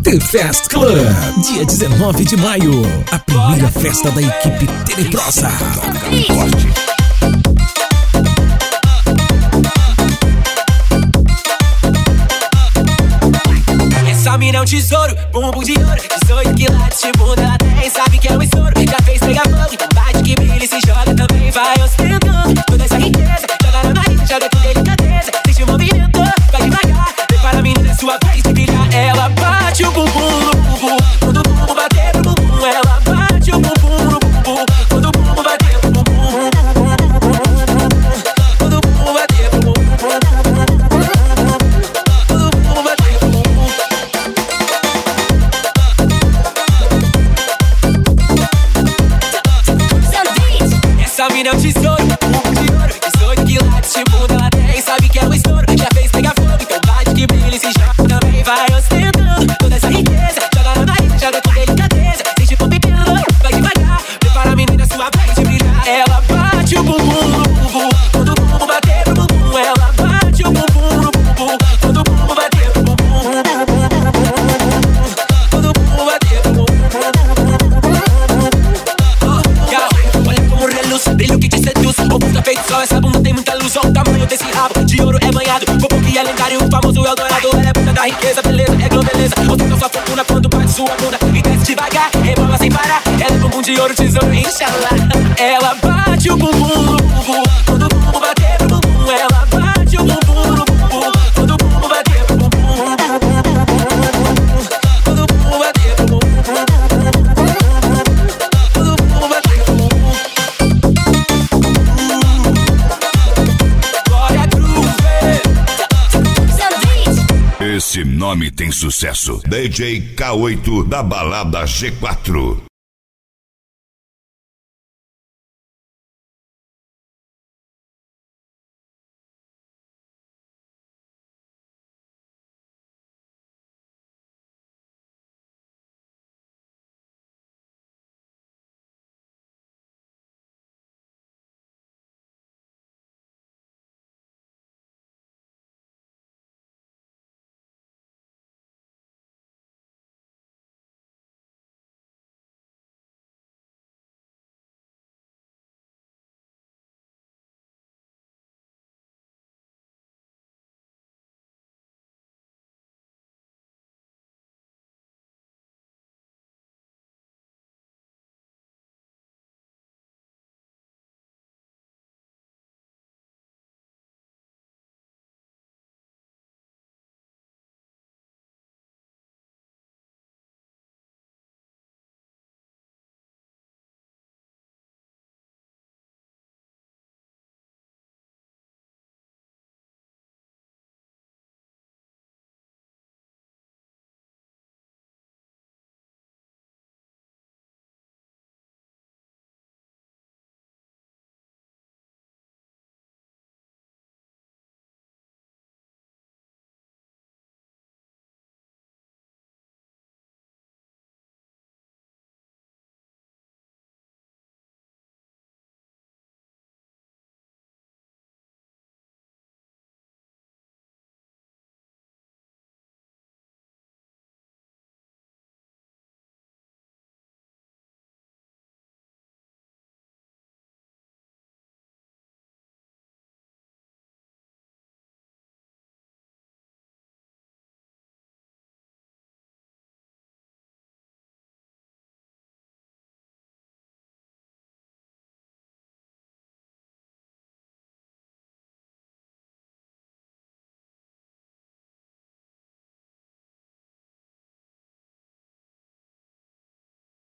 The Fest Club, dia 19 de maio, a primeira festa da equipe Tenebrosa. Essa mina é um tesouro, bumbum de ouro, 18 quilates de bunda ela tem, sabe que é um estouro. Já fez pegar fogo, então bate que brilha e se joga também. Vai ostentando toda essa riqueza, joga na nariz, joga com delicadeza. Sente o movimento, vai devagar, prepara a menina, sua vez de brilhar. Ela bate o bumbum no bumbum, quando o bumbum bater pro bumbum. Ela bate o bumbum no bumbum, quando o bumbum bater pro bumbum. Quando o bumbum bater pro bumbum. Quando o bumbum bater pro bumbum. Essa mina é um tesouro, bumbum de ouro, 18 quilates de bunda ela tem, sabe que é um estouro. Já fez pegar fogo, então bate que brilha e se joga também. Vai ostentando toda essa riqueza, joga na nariz, joga com delicadeza. Sente o pipino, vai devagar, prepara a menina, sua vez de brilhar. Ela bate o bumbum no bumbum, quando o bumbum bater pro bumbum. Ela bate o bumbum no bumbum, quando o bumbum bater pro bumbum. Quando o bumbum bater pro bumbum. Olha como reluz, brilho que te seduz. O bumbum tá feito só, essa bunda tem muita luz. Olha o tamanho desse rabo, de ouro é banhado. O bumbum que é lendário, o famoso Eldorado. Ela é bunda da riqueza, beleza, é globeleza. Ostenta sua fortuna quando bate sua bunda e desce devagar, rebola sem parar. Ela é bumbum de ouro, tesouro, inshallah. Ela bate o bumbum no bumbum, quando o bumbum bater pro bumbum. Ela bate o bumbum no bumbum, quando o bumbum bater pro bumbum. Quando o bumbum bater pro bumbum. Quando o bumbum bater pro bumbum. Glória Groove. Esse nome tem sucesso. DJ K8 da balada G4.